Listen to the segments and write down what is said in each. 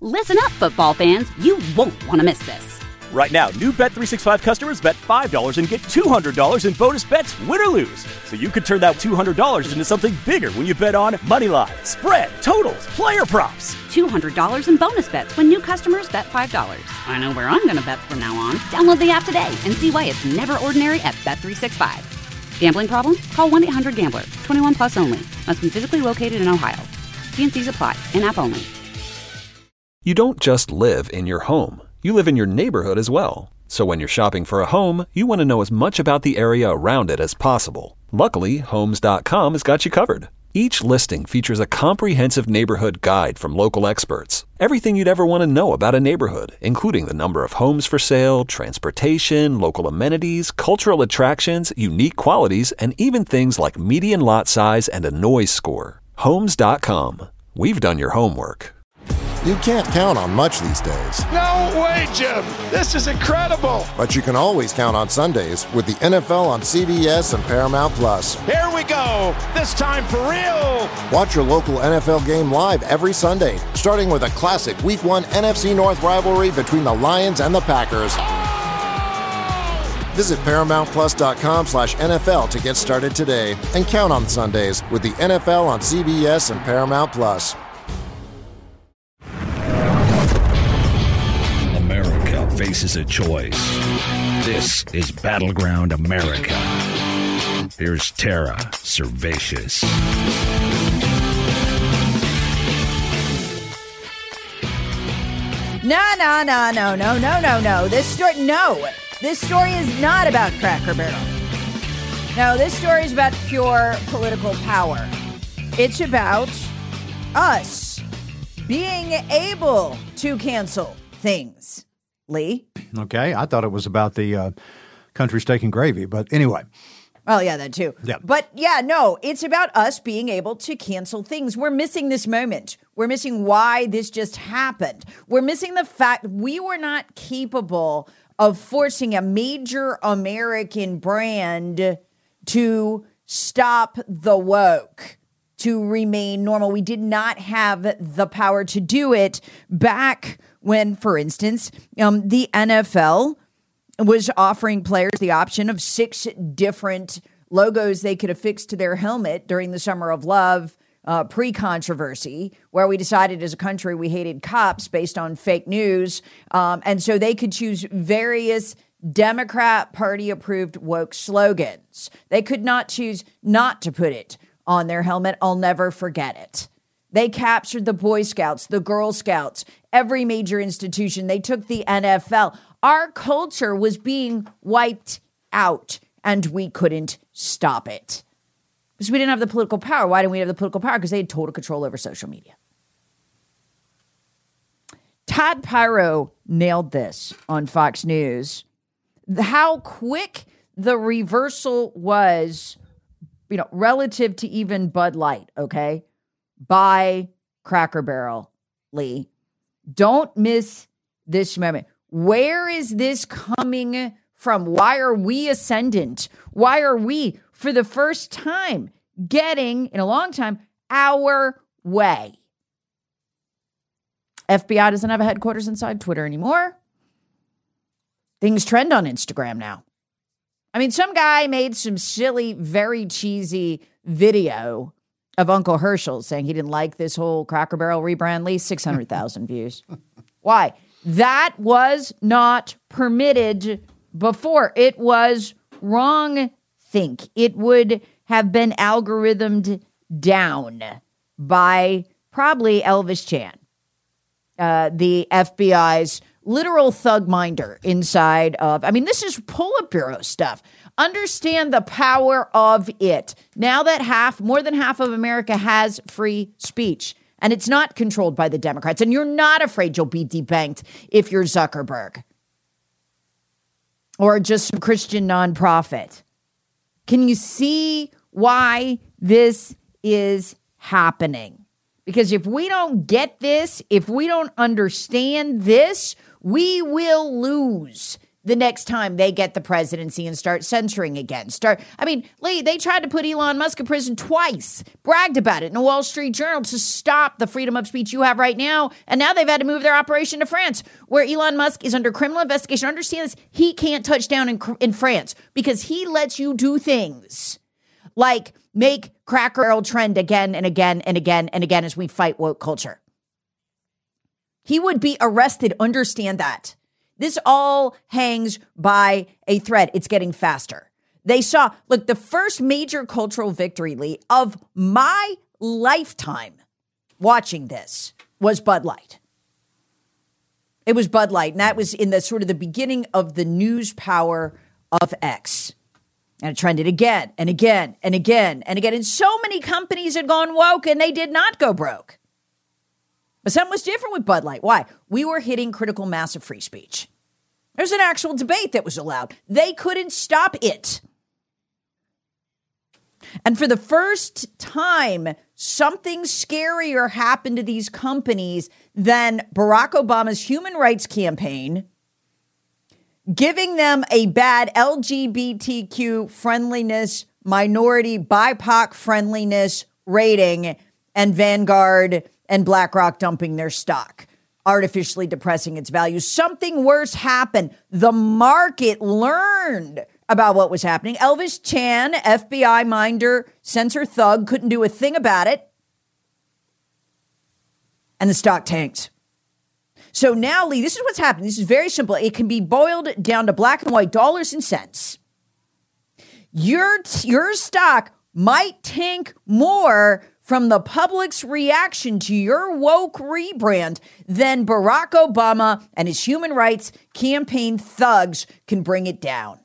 Listen up, football fans. You won't want to miss this. Right now, new Bet365 customers bet $5 and get $200 in bonus bets, win or lose. So you could turn that $200 into something bigger when you bet on money line, spread, totals, player props. $200 in bonus bets when new customers bet $5. I know where I'm going to bet from now on. Download the app today and see why it's never ordinary at Bet365. Gambling problem? Call 1-800-GAMBLER. 21 plus only. Must be physically located in Ohio. T&Cs apply. In-app only. You don't just live in your home. You live in your neighborhood as well. So when you're shopping for a home, you want to know as much about the area around it as possible. Luckily, Homes.com has got you covered. Each listing features a comprehensive neighborhood guide from local experts. Everything you'd ever want to know about a neighborhood, including the number of homes for sale, transportation, local amenities, cultural attractions, unique qualities, and even things like median lot size and a noise score. Homes.com. We've done your homework. You can't count on much these days. No way, Jim. This is incredible. But you can always count on Sundays with the NFL on CBS and Paramount Plus. Here we go. This time for real. Watch your local NFL game live every Sunday, starting with a classic Week 1 NFC North rivalry between the Lions and the Packers. Visit ParamountPlus.com/NFL to get started today and count on Sundays with the NFL on CBS and Paramount Plus. Faces a choice. This is Battleground America. Here's Tara Servatius. No. This story is not about Cracker Barrel. No, this story is about pure political power. It's about us being able to cancel things. Lee? Okay, I thought it was about the country steak and gravy, but anyway. Well, yeah, that too. Yeah. But yeah, no, it's about us being able to cancel things. We're missing this moment. We're missing why this just happened. We're missing the fact we were not capable of forcing a major American brand to stop the woke, to remain normal. We did not have the power to do it back when, for instance, the NFL was offering players the option of 6 different logos they could affix to their helmet during the Summer of Love pre-controversy, where we decided as a country we hated cops based on fake news. And so they could choose various Democrat Party-approved woke slogans. They could not choose not to put it on their helmet. I'll never forget it. They captured the Boy Scouts, the Girl Scouts, every major institution. They took the NFL. Our culture was being wiped out, and we couldn't stop it. Because we didn't have the political power. Why didn't we have the political power? Because they had total control over social media. Todd Pyro nailed this on Fox News. How quick the reversal was, relative to even Bud Light, okay? By Cracker Barrel, Lee. Don't miss this moment. Where is this coming from? Why are we ascendant? Why are we, for the first time, getting, in a long time, our way? FBI doesn't have a headquarters inside Twitter anymore. Things trend on Instagram now. I mean, some guy made some silly, very cheesy video of Uncle Herschel saying he didn't like this whole Cracker Barrel rebrand. Lee, 600,000 views. Why? That was not permitted before. It was wrong think. It would have been algorithmed down by probably Elvis Chan, the FBI's literal thug minder inside of, this is Politburo stuff. Understand the power of it. Now that more than half of America has free speech, and it's not controlled by the Democrats, and you're not afraid you'll be debanked if you're Zuckerberg or just some Christian nonprofit. Can you see why this is happening? Because if we don't get this, if we don't understand this, we will lose the next time they get the presidency and start censoring again. Lee, they tried to put Elon Musk in prison twice, bragged about it in the Wall Street Journal to stop the freedom of speech you have right now. And now they've had to move their operation to France, where Elon Musk is under criminal investigation. Understand this, he can't touch down in France because he lets you do things like make Cracker Barrel trend again and again and again and again as we fight woke culture. He would be arrested. Understand that. This all hangs by a thread. It's getting faster. They saw, look, the first major cultural victory, Lee, of my lifetime watching this was Bud Light. It was Bud Light, and that was in the sort of the beginning of the news power of X. And it trended again and again and again and again. And so many companies had gone woke, and they did not go broke. But something was different with Bud Light. Why? We were hitting critical mass of free speech. There's an actual debate that was allowed. They couldn't stop it. And for the first time, something scarier happened to these companies than Barack Obama's human rights campaign, giving them a bad LGBTQ friendliness, minority, BIPOC friendliness rating, and Vanguard and BlackRock dumping their stock, artificially depressing its value. Something worse happened. The market learned about what was happening. Elvis Chan, FBI minder, censor thug, couldn't do a thing about it. And the stock tanked. So now, Lee, this is what's happening. This is very simple. It can be boiled down to black and white, dollars and cents. Your stock might tank more from the public's reaction to your woke rebrand than Barack Obama and his human rights campaign thugs can bring it down.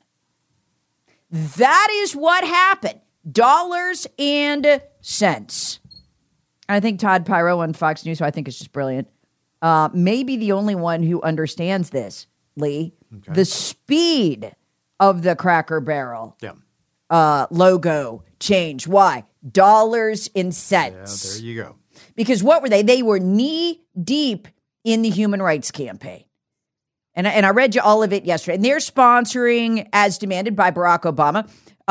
That is what happened. Dollars and cents. I think Todd Pyro on Fox News, who I think is just brilliant, maybe the only one who understands this, Lee. Okay. The speed of the Cracker Barrel logo change. Why? Dollars and cents. Yeah, there you go. Because what were they? They were knee deep in the human rights campaign. And I read you all of it yesterday. And they're sponsoring, as demanded by Barack Obama,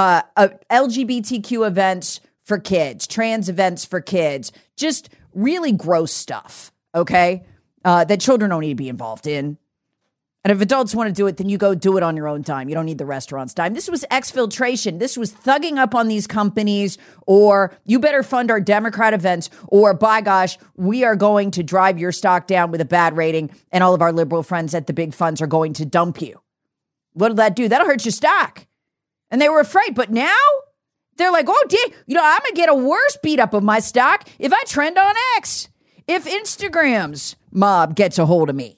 LGBTQ events for kids, trans events for kids, just really gross stuff, okay, that children don't need to be involved in. And if adults want to do it, then you go do it on your own time. You don't need the restaurant's time. This was exfiltration. This was thugging up on these companies, or you better fund our Democrat events, or by gosh, we are going to drive your stock down with a bad rating, and all of our liberal friends at the big funds are going to dump you. What'll that do? That'll hurt your stock. And they were afraid. But now they're like, oh, I'm going to get a worse beat up of my stock if I trend on X, if Instagram's mob gets a hold of me.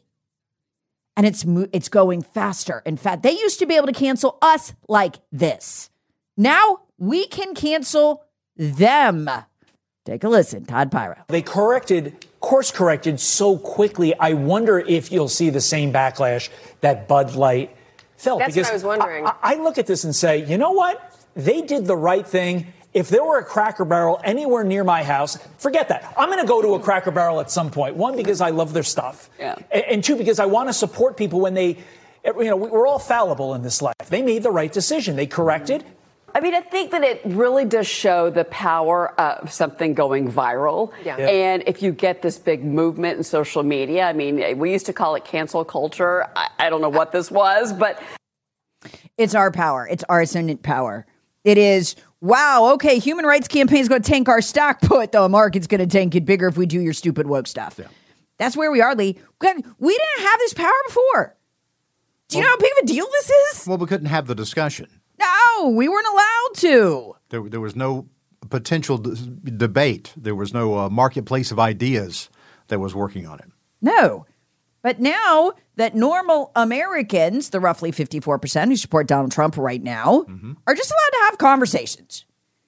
And it's going faster. In fact, they used to be able to cancel us like this. Now we can cancel them. Take a listen, Todd Pyro. They course corrected so quickly. I wonder if you'll see the same backlash that Bud Light felt. That's what I was wondering. I look at this and say, you know what? They did the right thing. If there were a Cracker Barrel anywhere near my house, forget that. I'm going to go to a Cracker Barrel at some point. One, because I love their stuff. Yeah. And two, because I want to support people when they, we're all fallible in this life. They made the right decision. They corrected. I mean, I think that it really does show the power of something going viral. Yeah. And if you get this big movement in social media, I mean, we used to call it cancel culture. I don't know what this was, but. It's our power. It's our ascendant power. It is, wow, okay, human rights campaign is going to tank our stock, but the market's going to tank it bigger if we do your stupid woke stuff. Yeah. That's where we are, Lee. We didn't have this power before. Do you know how big of a deal this is? Well, we couldn't have the discussion. No, we weren't allowed to. There was no potential debate. There was no marketplace of ideas that was working on it. No. But now that normal Americans, the roughly 54% who support Donald Trump right now, are just allowed to have conversations.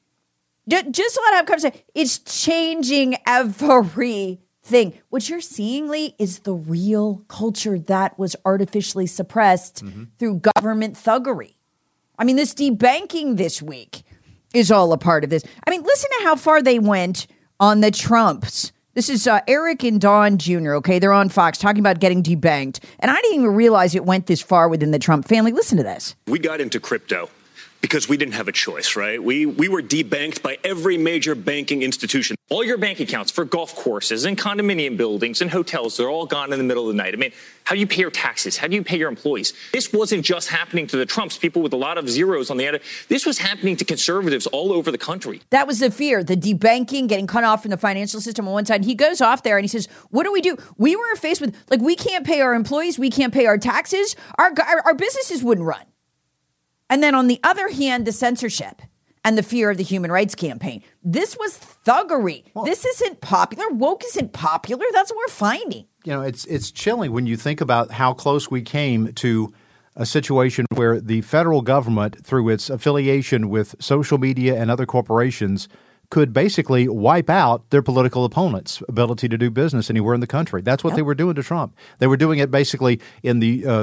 Just allowed to have conversations. It's changing everything. What you're seeing, Lee, is the real culture that was artificially suppressed through government thuggery. I mean, this debanking this week is all a part of this. I mean, listen to how far they went on the Trumps This is Eric and Dawn Jr., okay? They're on Fox talking about getting debanked. And I didn't even realize it went this far within the Trump family. Listen to this. We got into crypto because we didn't have a choice, right? We were debanked by every major banking institution. All your bank accounts for golf courses and condominium buildings and hotels, they're all gone in the middle of the night. I mean, how do you pay your taxes? How do you pay your employees? This wasn't just happening to the Trumps, people with a lot of zeros on the end. This was happening to conservatives all over the country. That was the fear, the debanking, getting cut off from the financial system on one side. He goes off there and he says, what do? We were faced with, like, we can't pay our employees. We can't pay our taxes. Our businesses wouldn't run. And then on the other hand, the censorship and the fear of the Human Rights Campaign. This was thuggery. Well, this isn't popular. Woke isn't popular. That's what we're finding. You know, it's chilling when you think about how close we came to a situation where the federal government, through its affiliation with social media and other corporations, could basically wipe out their political opponents' ability to do business anywhere in the country. That's what they were doing to Trump. They were doing it basically with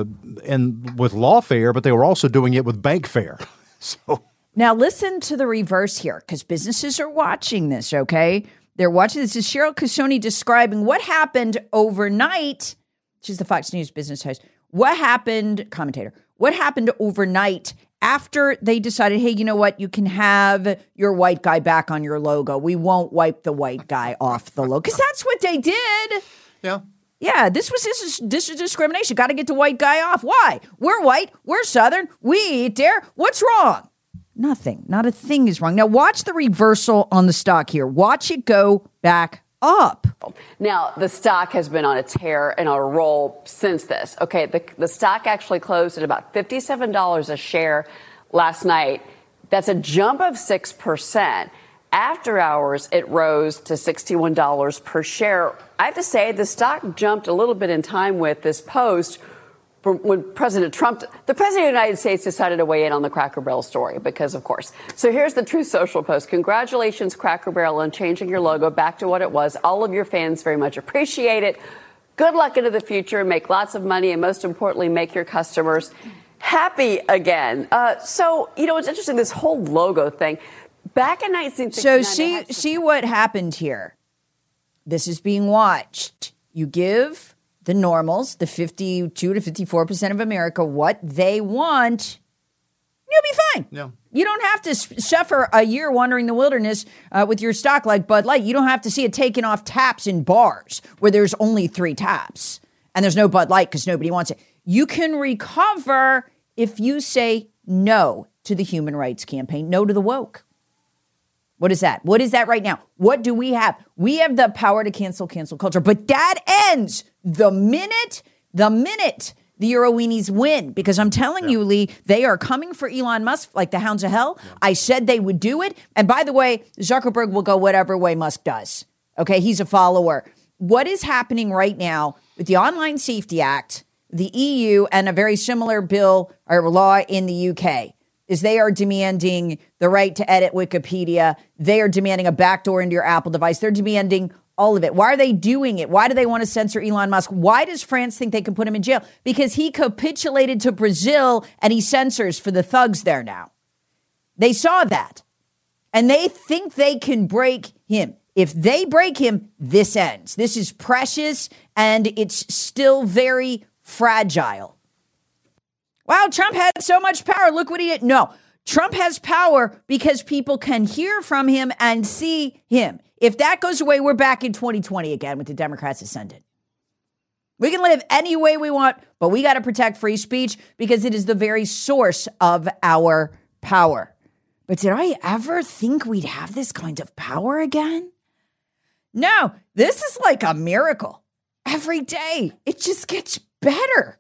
lawfare, but they were also doing it with bankfare. So now listen to the reverse here, because businesses are watching this, okay? They're watching this. This is Cheryl Casoni describing what happened overnight. She's the Fox News business host. What happened overnight after they decided, hey, you know what? You can have your white guy back on your logo. We won't wipe the white guy off the logo. Because that's what they did. Yeah. Yeah, this is discrimination. Got to get the white guy off. Why? We're white. We're Southern. We eat dairy. What's wrong? Nothing. Not a thing is wrong. Now watch the reversal on the stock here. Watch it go back up. Now, the stock has been on a tear and on a roll since this. Okay, the stock actually closed at about $57 a share last night. That's a jump of 6%. After hours, it rose to $61 per share. I have to say, the stock jumped a little bit in time with this post when President Trump, the President of the United States, decided to weigh in on the Cracker Barrel story, because of course. So here's the Truth Social post. Congratulations, Cracker Barrel, on changing your logo back to what it was. All of your fans very much appreciate it. Good luck into the future. Make lots of money, and most importantly, make your customers happy again. So, you know, it's interesting, this whole logo thing. Back in 1969. So see what happened here. This is being watched. You give the normals, the 52 to 54% of America, what they want, you'll be fine. Yeah. You don't have to suffer a year wandering the wilderness with your stock like Bud Light. You don't have to see it taking off taps in bars where there's only 3 taps and there's no Bud Light because nobody wants it. You can recover if you say no to the Human Rights Campaign, no to the woke. What is that? What is that right now? What do we have? We have the power to cancel culture. But that ends the minute the Euroweenies win. Because I'm telling you, Lee, they are coming for Elon Musk like the hounds of hell. Yeah. I said they would do it. And by the way, Zuckerberg will go whatever way Musk does. Okay, he's a follower. What is happening right now with the Online Safety Act, the EU, and a very similar bill or law in the UK is they are demanding the right to edit Wikipedia. They are demanding a backdoor into your Apple device. They're demanding all of it. Why are they doing it? Why do they want to censor Elon Musk? Why does France think they can put him in jail? Because he capitulated to Brazil and he censors for the thugs there now. They saw that. And they think they can break him. If they break him, this ends. This is precious and it's still very fragile. Wow, Trump had so much power. Look what he did. No, Trump has power because people can hear from him and see him. If that goes away, we're back in 2020 again with the Democrats ascendant. We can live any way we want, but we got to protect free speech because it is the very source of our power. But did I ever think we'd have this kind of power again? No, this is like a miracle. Every day, it just gets better.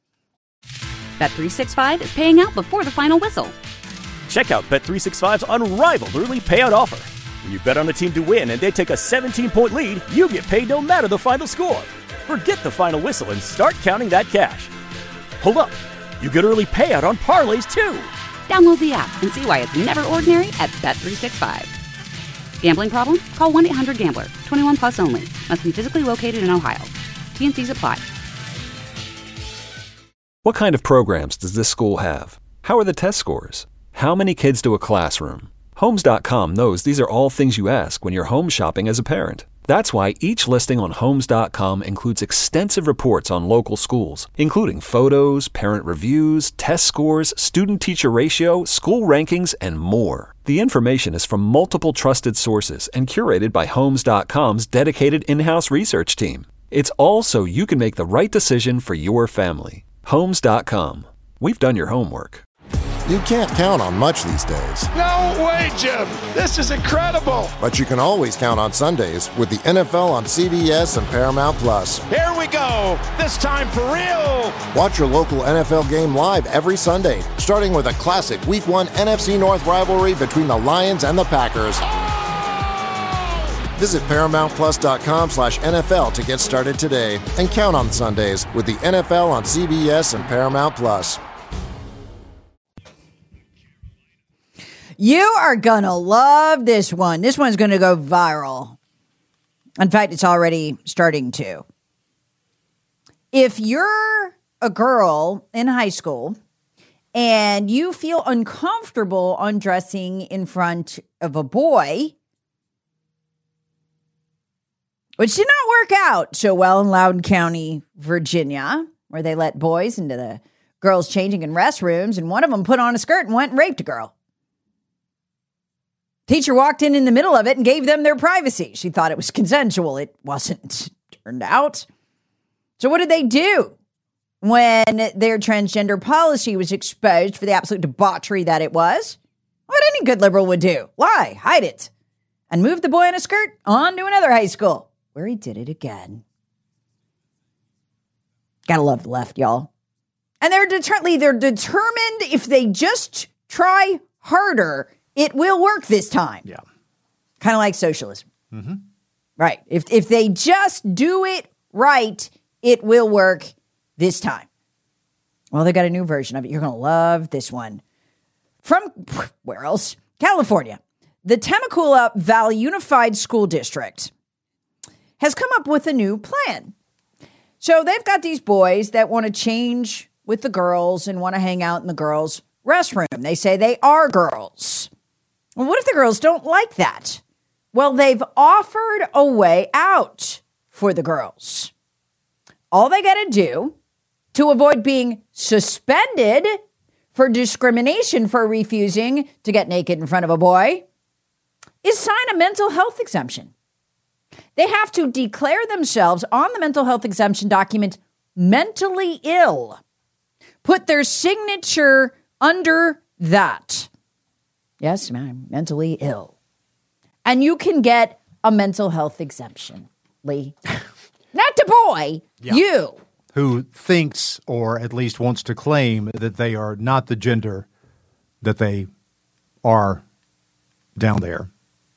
Bet365 is paying out before the final whistle. Check out Bet365's unrivaled early payout offer. When you bet on a team to win and they take a 17-point lead, you get paid no matter the final score. Forget the final whistle and start counting that cash. Hold up. You get early payout on parlays, too. Download the app and see why it's never ordinary at Bet365. Gambling problem? Call 1-800-GAMBLER. 21 plus only. Must be physically located in Ohio. T&Cs apply. What kind of programs does this school have? How are the test scores? How many kids to a classroom? Homes.com knows these are all things you ask when you're home shopping as a parent. That's why each listing on Homes.com includes extensive reports on local schools, including photos, parent reviews, test scores, student-teacher ratio, school rankings, and more. The information is from multiple trusted sources and curated by Homes.com's dedicated in-house research team. It's all so you can make the right decision for your family. Homes.com. We've done your homework. You can't count on much these days. No way, Jim. This is incredible. But you can always count on Sundays with the NFL on CBS and Paramount Plus. Here we go. This time for real. Watch your local NFL game live every Sunday, starting with a classic Week 1 NFC North rivalry between the Lions and the Packers. Visit ParamountPlus.com/NFL to get started today and count on Sundays with the NFL on CBS and Paramount Plus. You are going to love this one. This one's going to go viral. In fact, it's already starting to. If you're a girl in high school and you feel uncomfortable undressing in front of a boy, which did not work out so well in Loudoun County, Virginia, where they let boys into the girls' changing in restrooms, and one of them put on a skirt and went and raped a girl. Teacher walked in the middle of it and gave them their privacy. She thought it was consensual. It wasn't, turned out. So what did they do when their transgender policy was exposed for the absolute debauchery that it was? What any good liberal would do. Lie, hide it, and move the boy in a skirt on to another high school, where he did it again. Gotta love the left, y'all. And they're determined if they just try harder, it will work this time. Yeah. Kind of like socialism. Mm-hmm. Right. If they just do it right, it will work this time. Well, they got a new version of it. You're going to love this one. From, where else? California. The Temecula Valley Unified School District has come up with a new plan. So they've got these boys that want to change with the girls and want to hang out in the girls' restroom. They say they are girls. Well, what if the girls don't like that? Well, they've offered a way out for the girls. All they got to do to avoid being suspended for discrimination for refusing to get naked in front of a boy is sign a mental health exemption. They have to declare themselves on the mental health exemption document mentally ill. Put their signature under that. Yes, I'm mentally ill. And you can get a mental health exemption, Lee. Not the boy, yeah. You. Who thinks, or at least wants to claim, that they are not the gender that they are down there.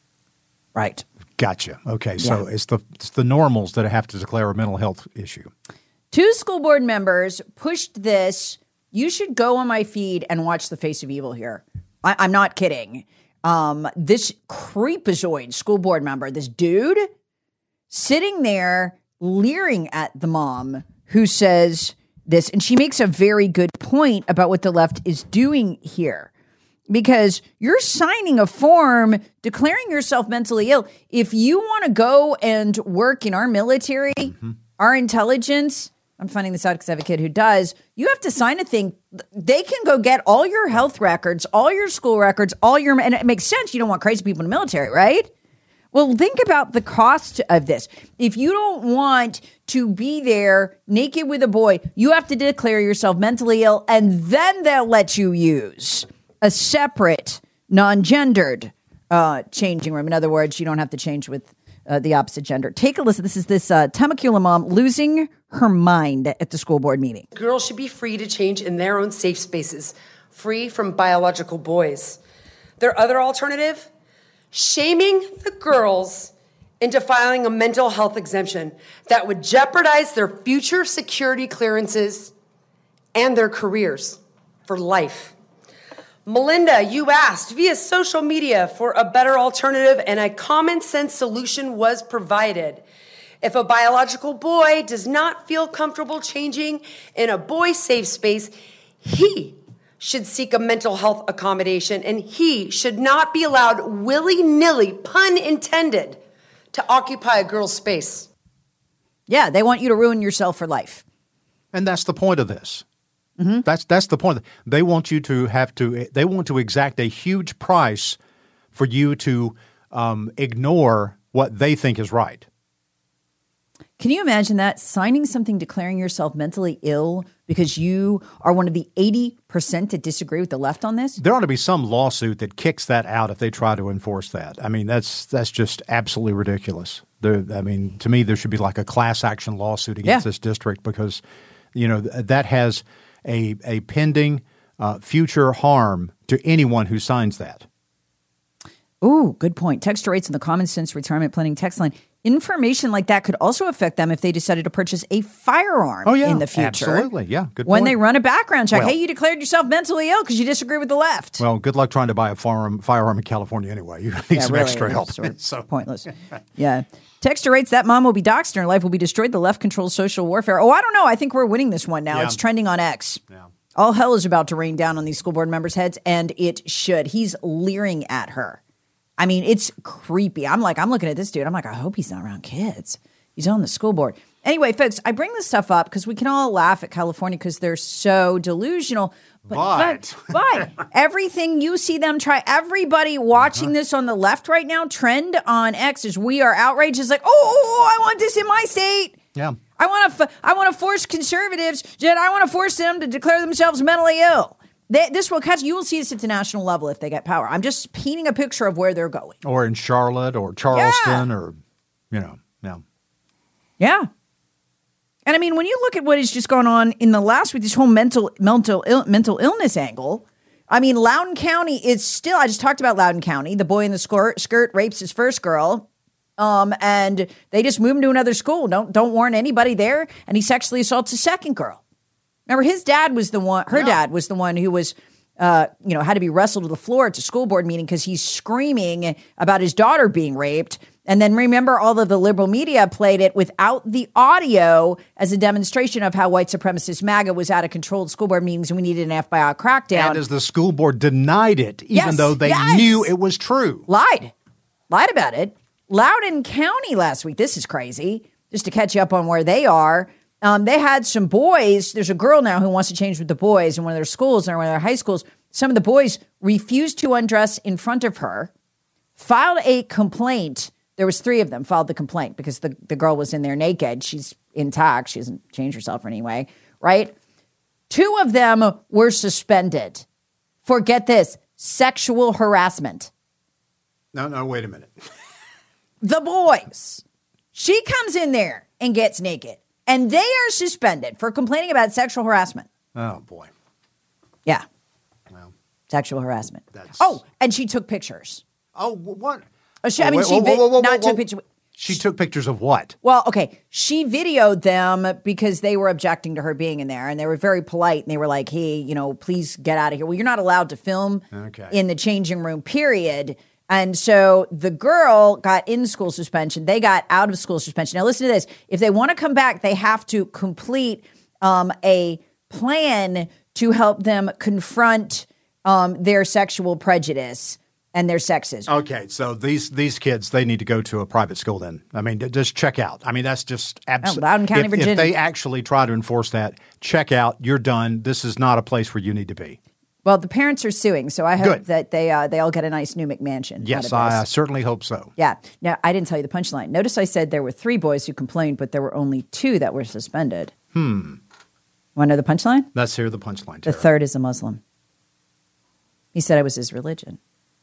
Right. Gotcha. Okay, so it's the normals that have to declare a mental health issue. 2 school board members pushed this. You should go on my feed and watch The Face of Evil here. I'm not kidding. This creepazoid school board member, this dude, sitting there leering at the mom who says this. And she makes a very good point about what the left is doing here. Because you're signing a form declaring yourself mentally ill. If you want to go and work in our military, our intelligence, I'm finding this out because I have a kid who does, you have to sign a thing. They can go get all your health records, all your school records, and it makes sense. You don't want crazy people in the military, right? Well, think about the cost of this. If you don't want to be there naked with a boy, you have to declare yourself mentally ill, and then they'll let you use a separate, non-gendered changing room. In other words, you don't have to change with the opposite gender. Take a listen. This is this Temecula mom losing her mind at the school board meeting. Girls should be free to change in their own safe spaces, free from biological boys. Their other alternative? Shaming the girls into filing a mental health exemption that would jeopardize their future security clearances and their careers for life. Melinda, you asked via social media for a better alternative, and a common sense solution was provided. If a biological boy does not feel comfortable changing in a boy safe space, he should seek a mental health accommodation, and he should not be allowed willy-nilly, pun intended, to occupy a girl's space. Yeah, they want you to ruin yourself for life. And that's the point of this. Mm-hmm. That's the point. They want you to they want to exact a huge price for you to ignore what they think is right. Can you imagine that? Signing something declaring yourself mentally ill because you are one of the 80% that disagree with the left on this? There ought to be some lawsuit that kicks that out if they try to enforce that. I mean, that's just absolutely ridiculous. To me, there should be like a class action lawsuit against this district because, that has a pending future harm to anyone who signs that. Ooh, good point. Texture rates in the Common Sense Retirement Planning text line. Information like that could also affect them if they decided to purchase a firearm in the future. Absolutely. Yeah, good point. When they run a background check. Hey, you declared yourself mentally ill because you disagree with the left. Well, good luck trying to buy a firearm in California anyway. You need some extra help. So pointless. Yeah. Texture rates, that mom will be doxxed and her life will be destroyed. The left controls social warfare. Oh, I don't know. I think we're winning this one now. Yeah. It's trending on X. Yeah. All hell is about to rain down on these school board members' heads, and it should. He's leering at her. I mean, it's creepy. I'm looking at this dude. I'm like, I hope he's not around kids. He's on the school board. Anyway, folks, I bring this stuff up because we can all laugh at California because they're so delusional. But everything you see them try, everybody watching this on the left right now, trend on X is we are outraged. It's like, oh, I want this in my state. Yeah. I want to force conservatives, I want to force them to declare themselves mentally ill. This will catch. You will see this at the national level if they get power. I'm just painting a picture of where they're going. Or in Charlotte or Charleston or, yeah. Yeah. And I mean, when you look at what has just gone on in the last week, this whole mental illness angle, I mean, Loudoun County is still, I just talked about Loudoun County. The boy in the skirt rapes his first girl. And they just move him to another school. Don't warn anybody there. And he sexually assaults a second girl. Remember, his dad was the one, dad was the one who was, had to be wrestled to the floor at a school board meeting because he's screaming about his daughter being raped. And then remember, all of the liberal media played it without the audio as a demonstration of how white supremacist MAGA was out of control at school board meetings and we needed an FBI crackdown. And as the school board denied it, even though they knew it was true. Lied about it. Loudoun County last week, this is crazy, just to catch you up on where they are. They had some boys. There's a girl now who wants to change with the boys in one of their schools or one of their high schools. Some of the boys refused to undress in front of her, filed a complaint. There was 3 of them filed the complaint because the girl was in there naked. She's intact. She hasn't changed herself in any way, right? 2 of them were suspended for, get this, sexual harassment. No, wait a minute. The boys. She comes in there and gets naked. And they are suspended for complaining about sexual harassment. Oh, boy. Yeah. Well, sexual harassment. That's... Oh, and she took pictures. Oh, what? She took pictures. She took pictures of what? Well, okay. She videoed them because they were objecting to her being in there. And they were very polite. And they were like, hey, please get out of here. Well, you're not allowed to film in the changing room, period. And so the girl got in-school suspension. They got out-of-school suspension. Now, listen to this. If they want to come back, they have to complete a plan to help them confront their sexual prejudice and their sexism. Okay, so these kids, they need to go to a private school then. I mean, just check out. I mean, that's just absolutely. Loudoun County, Virginia. If they actually try to enforce that, check out. You're done. This is not a place where you need to be. Well, the parents are suing, so I hope that they all get a nice new McMansion. Yes, I certainly hope so. Yeah. Now, I didn't tell you the punchline. Notice I said there were 3 boys who complained, but there were only 2 that were suspended. Want to know the punchline? Let's hear the punchline, Tara. The 3rd is a Muslim. He said it was his religion.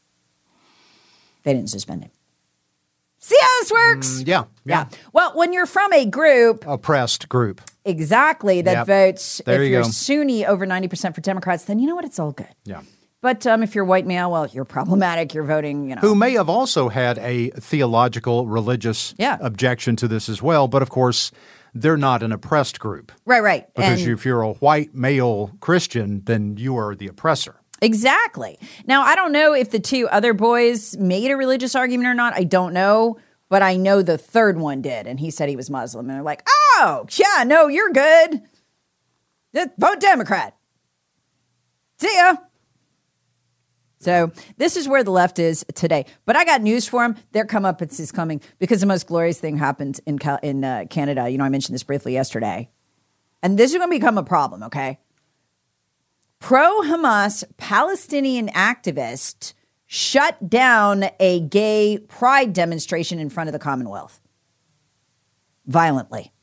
They didn't suspend him. See how this works? Yeah. Well, when you're from a group. Oppressed group. Exactly. That votes, there if you you're go. Sunni, over 90% for Democrats, then you know what? It's all good. Yeah. But if you're white male, well, you're problematic. You're voting, Who may have also had a theological, religious objection to this as well. But of course, they're not an oppressed group. Right. Because if you're a white male Christian, then you are the oppressor. Exactly. Now, I don't know if the 2 other boys made a religious argument or not. I don't know. But I know the 3rd one did. And he said he was Muslim. And they're like, oh, yeah, no, you're good. Just vote Democrat. See ya. So this is where the left is today. But I got news for them. Their comeuppance is coming because the most glorious thing happened in Canada. You know, I mentioned this briefly yesterday. And this is going to become a problem, okay? Pro-Hamas Palestinian activist shut down a gay pride demonstration in front of the Commonwealth. Violently.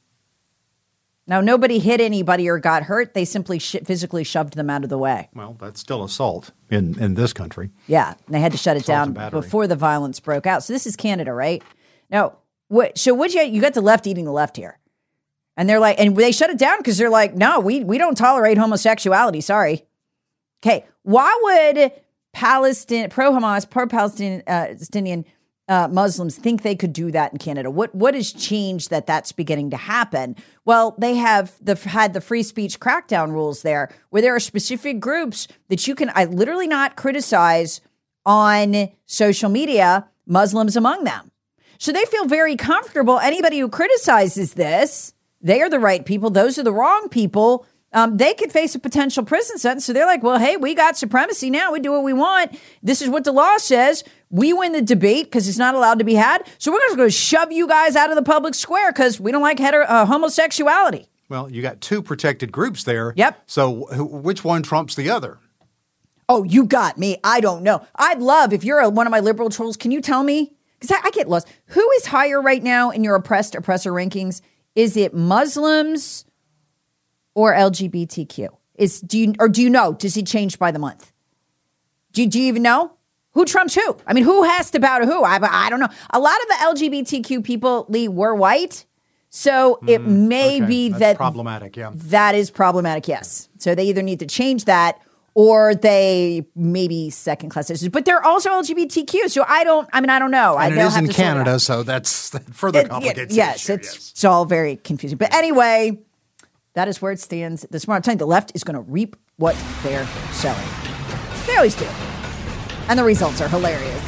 Now, nobody hit anybody or got hurt. They simply physically shoved them out of the way. Well, that's still assault in this country. Yeah, and they had to shut it down before the violence broke out. So this is Canada, right? Now, you got the left eating the left here. And they're like, and they shut it down because they're like, no, we don't tolerate homosexuality. Sorry. Okay, why would pro-Hamas, pro-Palestinian Muslims think they could do that in Canada? What has changed that's beginning to happen? Well, they have had the free speech crackdown rules there, where there are specific groups that you can literally not criticize on social media, Muslims among them. So they feel very comfortable. Anybody who criticizes this, they are the right people. Those are the wrong people. They could face a potential prison sentence. So they're like, well, hey, we got supremacy now. We do what we want. This is what the law says. We win the debate because it's not allowed to be had. So we're just going to shove you guys out of the public square because we don't like homosexuality. Well, you got two protected groups there. Yep. So which one trumps the other? Oh, you got me. I don't know. I'd love, if you're one of my liberal trolls, can you tell me? Because I get lost. Who is higher right now in your oppressor rankings? Is it Muslims or LGBTQ? Do you know? Does it change by the month? Do you even know? Who trumps who? I mean, who has to bow to who? I don't know. A lot of the LGBTQ people, Lee, were white. So it may be that's problematic, yeah. That is problematic, yes. So they either need to change that or they maybe second-class citizens. But they're also LGBTQ, so I don't know. And it is in Canada, so that's further complicated. Yes, it's all very confusing. But anyway, that is where it stands this morning. I'm telling you, the left is going to reap what they're sowing. They always do. And the results are hilarious.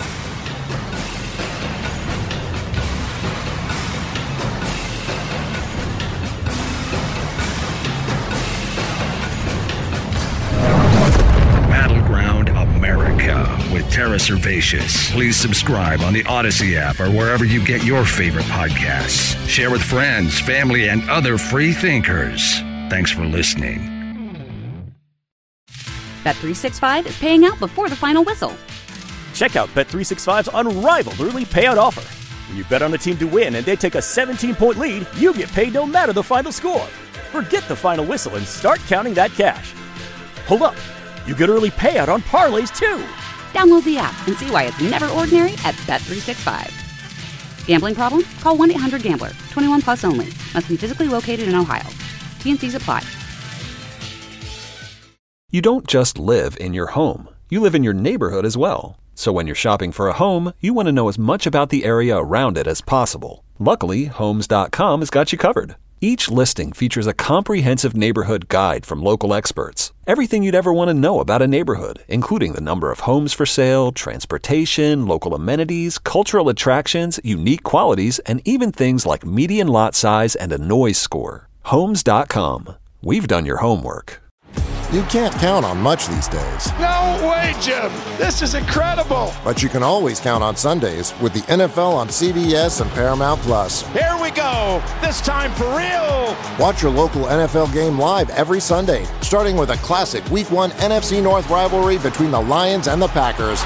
Battleground America with Tara Servatius. Please subscribe on the Odyssey app or wherever you get your favorite podcasts. Share with friends, family, and other free thinkers. Thanks for listening. Bet365 is paying out before the final whistle. Check out Bet365's unrivaled early payout offer. When you bet on a team to win and they take a 17-point lead, you get paid no matter the final score. Forget the final whistle and start counting that cash. Hold up. You get early payout on parlays, too. Download the app and see why it's never ordinary at Bet365. Gambling problem? Call 1-800-GAMBLER. 21 plus only. Must be physically located in Ohio. T&Cs apply. You don't just live in your home. You live in your neighborhood as well. So when you're shopping for a home, you want to know as much about the area around it as possible. Luckily, Homes.com has got you covered. Each listing features a comprehensive neighborhood guide from local experts. Everything you'd ever want to know about a neighborhood, including the number of homes for sale, transportation, local amenities, cultural attractions, unique qualities, and even things like median lot size and a noise score. Homes.com. We've done your homework. You can't count on much these days. No way, Jim. This is incredible. But you can always count on Sundays with the NFL on CBS and Paramount Plus. Here we go. This time for real. Watch your local NFL game live every Sunday, starting with a classic Week 1 NFC North rivalry between the Lions and the Packers.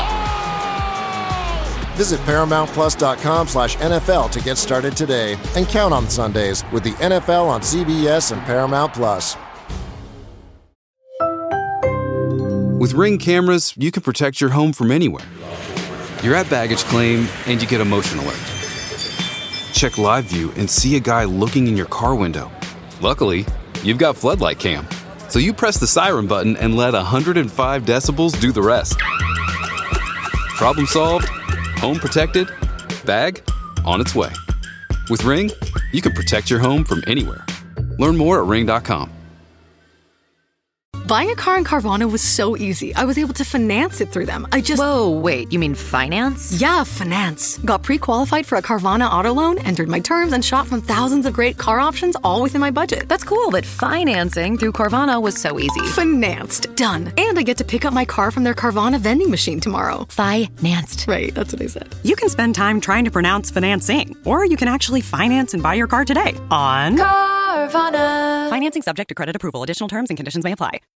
Visit ParamountPlus.com/NFL to get started today and count on Sundays with the NFL on CBS and Paramount Plus. With Ring cameras, you can protect your home from anywhere. You're at baggage claim and you get a motion alert. Check live view and see a guy looking in your car window. Luckily, you've got Floodlight Cam, so you press the siren button and let 105 decibels do the rest. Problem solved, home protected, bag on its way. With Ring, you can protect your home from anywhere. Learn more at ring.com. Buying a car in Carvana was so easy. I was able to finance it through them. Whoa, wait, you mean finance? Yeah, finance. Got pre-qualified for a Carvana auto loan, entered my terms, and shot from thousands of great car options all within my budget. That's cool, but financing through Carvana was so easy. Financed. Done. And I get to pick up my car from their Carvana vending machine tomorrow. Financed. Right, that's what I said. You can spend time trying to pronounce financing, or you can actually finance and buy your car today on Carvana. Financing subject to credit approval. Additional terms and conditions may apply.